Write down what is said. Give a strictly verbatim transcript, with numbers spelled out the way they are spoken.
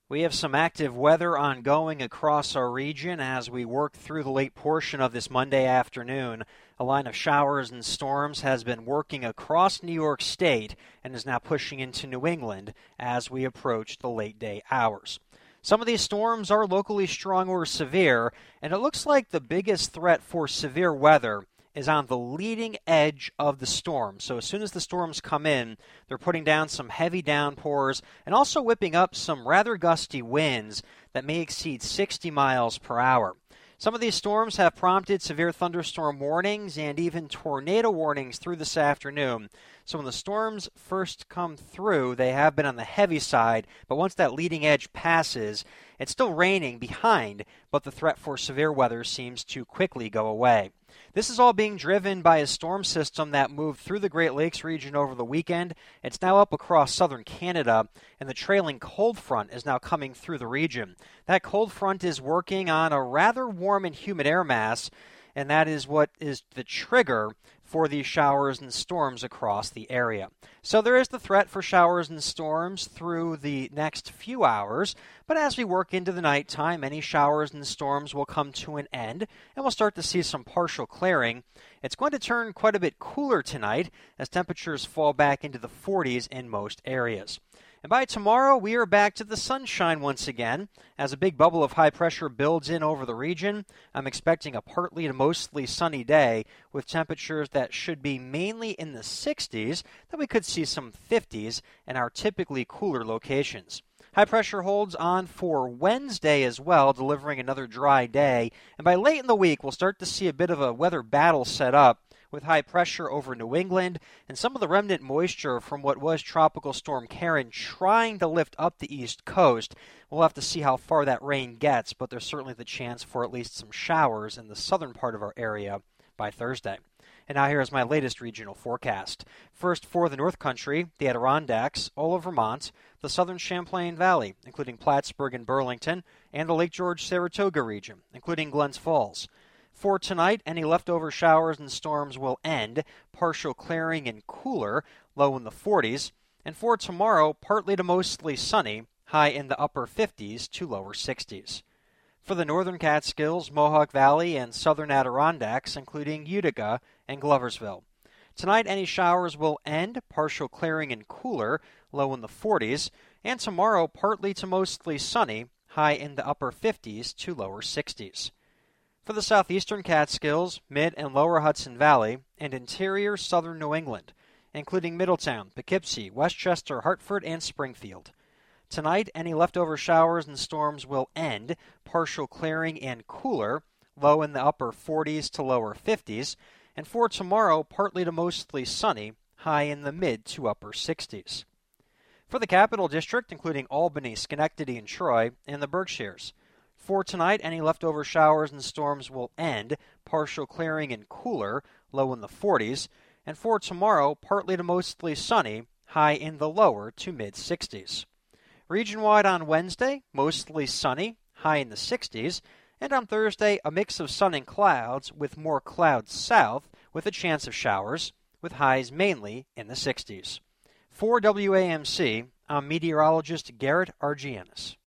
We have some active weather ongoing across our region as we work through the late portion of this Monday afternoon. A line of showers and storms has been working across New York State and is now pushing into New England as we approach the late day hours. Some of these storms are locally strong or severe, and it looks like the biggest threat for severe weather is on the leading edge of the storm. So as soon as the storms come in, they're putting down some heavy downpours and also whipping up some rather gusty winds that may exceed sixty miles per hour. Some of these storms have prompted severe thunderstorm warnings and even tornado warnings through this afternoon. So when the storms first come through, they have been on the heavy side, but once that leading edge passes, it's still raining behind, but the threat for severe weather seems to quickly go away. This is all being driven by a storm system that moved through the Great Lakes region over the weekend. It's now up across southern Canada, and the trailing cold front is now coming through the region. That cold front is working on a rather warm and humid air mass, and that is what is the trigger for these showers and storms across the area. So there is the threat for showers and storms through the next few hours, but as we work into the nighttime, any showers and storms will come to an end, and we'll start to see some partial clearing. It's going to turn quite a bit cooler tonight as temperatures fall back into the forties in most areas. And by tomorrow, we are back to the sunshine once again. As a big bubble of high pressure builds in over the region, I'm expecting a partly to mostly sunny day with temperatures that should be mainly in the sixties, then we could see some fifties in our typically cooler locations. High pressure holds on for Wednesday as well, delivering another dry day. And by late in the week, we'll start to see a bit of a weather battle set up with high pressure over New England and some of the remnant moisture from what was Tropical Storm Karen trying to lift up the East Coast. We'll have to see how far that rain gets, but there's certainly the chance for at least some showers in the southern part of our area by Thursday. And now here is my latest regional forecast. First for the North Country, the Adirondacks, all of Vermont, the southern Champlain Valley, including Plattsburgh and Burlington, and the Lake George-Saratoga region, including Glens Falls. For tonight, any leftover showers and storms will end, partial clearing and cooler, low in the forties. And for tomorrow, partly to mostly sunny, high in the upper fifties to lower sixties. For the northern Catskills, Mohawk Valley, and southern Adirondacks, including Utica and Gloversville. Tonight, any showers will end, partial clearing and cooler, low in the forties. And tomorrow, partly to mostly sunny, high in the upper fifties to lower sixties. For the southeastern Catskills, mid and lower Hudson Valley, and interior southern New England, including Middletown, Poughkeepsie, Westchester, Hartford, and Springfield. Tonight, any leftover showers and storms will end, partial clearing and cooler, low in the upper forties to lower fifties. And for tomorrow, partly to mostly sunny, high in the mid to upper sixties. For the Capital District, including Albany, Schenectady, and Troy, and the Berkshires. For tonight, any leftover showers and storms will end, partial clearing and cooler, low in the forties. And for tomorrow, partly to mostly sunny, high in the lower to mid-sixties. Region-wide on Wednesday, mostly sunny, high in the sixties. And on Thursday, a mix of sun and clouds with more clouds south with a chance of showers, with highs mainly in the sixties. For W A M C, I'm meteorologist Garrett Argianis.